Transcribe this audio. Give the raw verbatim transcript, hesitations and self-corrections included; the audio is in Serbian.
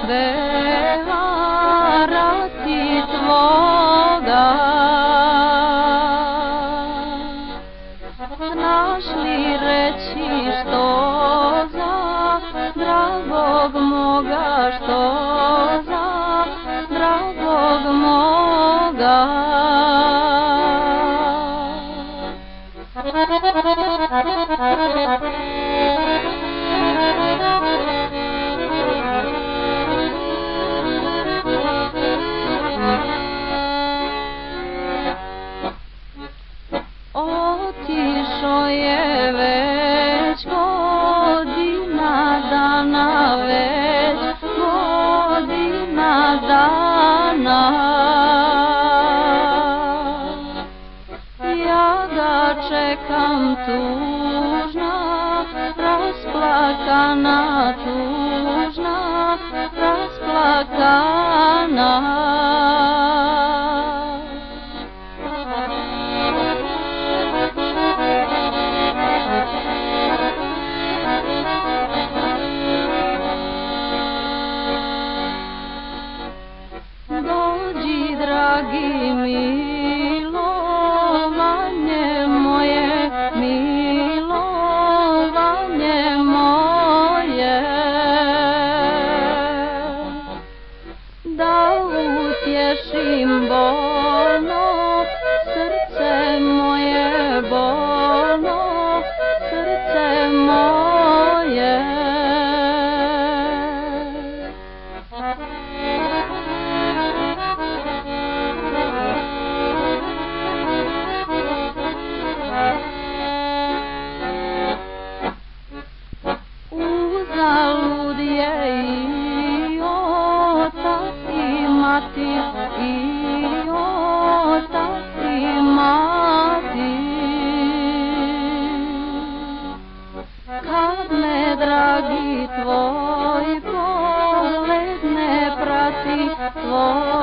harati tvoga. Znaš li reći što za dragog moga, što za dragog moga? Otišo je već godina dana, već godina dana. Ja ga čekam tužna, rasplakana, tužna, rasplakana. Dođi, dragi, milovanje moje, milovanje moje, da utješim bolno srce moje, bolno srce moje. Uzalud je i otac i mati, i otac i mati. Kad me, dragi, tvoj pogled ne prati, tvoj